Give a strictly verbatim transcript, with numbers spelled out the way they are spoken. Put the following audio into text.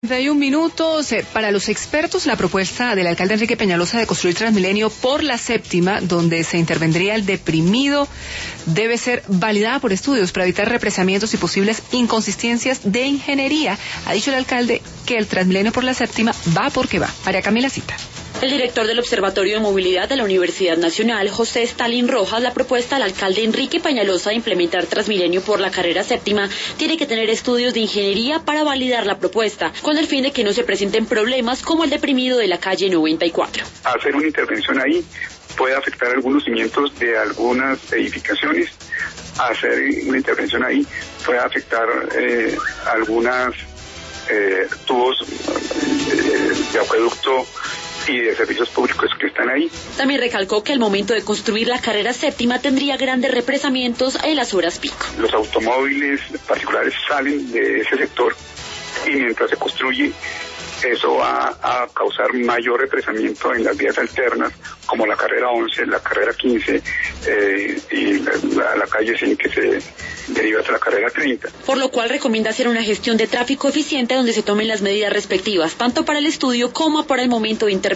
cincuenta y un minutos. Eh, para los expertos, la propuesta del alcalde Enrique Peñalosa de construir Transmilenio por la séptima, donde se intervendría el deprimido, debe ser validada por estudios para evitar represamientos y posibles inconsistencias de ingeniería. Ha dicho el alcalde que el Transmilenio por la séptima va porque va. María Camila Cita. El director del Observatorio de Movilidad de la Universidad Nacional, José Stalin Rojas, la propuesta del alcalde Enrique Peñalosa de implementar Transmilenio por la carrera séptima tiene que tener estudios de ingeniería para validar la propuesta, con el fin de que no se presenten problemas como el deprimido de la calle noventa y cuatro. Hacer una intervención ahí puede afectar algunos cimientos de algunas edificaciones. Hacer una intervención ahí puede afectar eh, algunas eh, tubos eh, de acueducto y de servicios públicos que están ahí. También recalcó que al momento de construir la carrera séptima tendría grandes represamientos en las horas pico. Los automóviles particulares salen de ese sector y mientras se construye eso va a causar mayor represamiento en las vías alternas, como la carrera once, la carrera quince eh, y la, la, la calle cien que se deriva hasta la carrera treinta. Por lo cual recomienda hacer una gestión de tráfico eficiente donde se tomen las medidas respectivas, tanto para el estudio como para el momento de intervención.